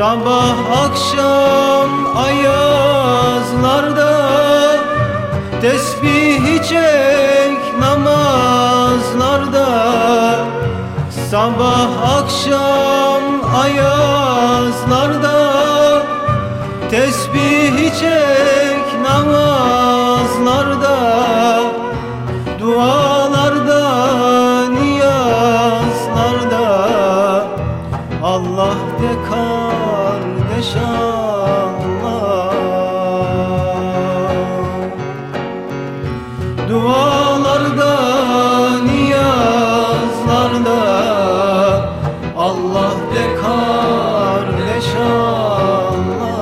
Sabah akşam ayazlarda tesbih çek namazlarda. Sabah akşam ayazlarda tesbih çek namazlarda. Dualarda, niyazlarda Allah de kardeş Allah. Dualarda, niyazlarda Allah de kardeş Allah.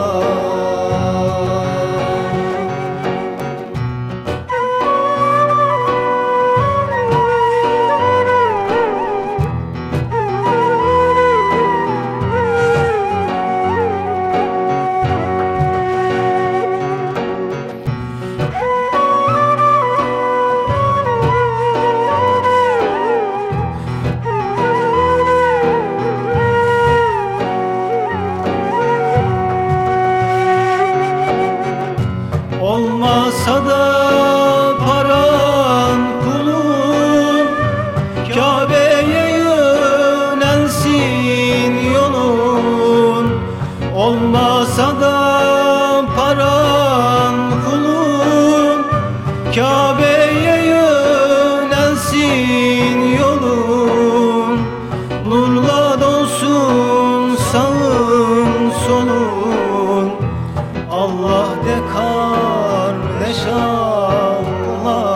Olmasa da paran pulun, Kabe'ye yönelsin yolun. Olmasa da paran pulun, Kabe'ye yönelsin yolun. Nurla dolsun sağın solun, Allah de kardeş Allah.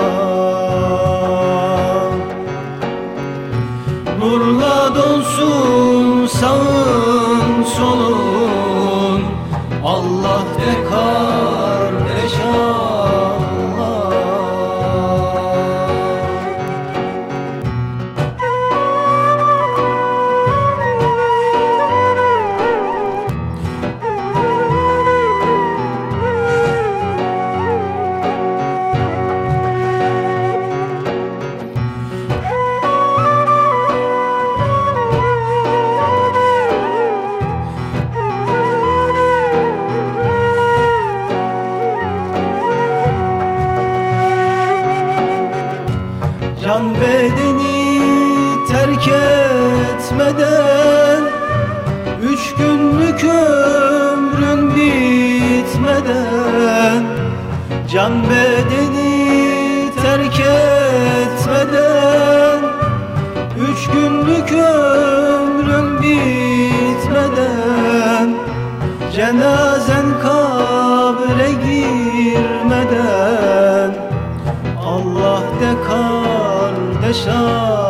Nurla dolsun sağın solun, Allah de kardeş Allah. Can bedeni terk etmeden, 3 günlük ömrün bitmeden. Can bedeni terk etmeden, 3 günlük ömrün bitmeden. Cenazen kabre girmeden Allah de kardeş Allah.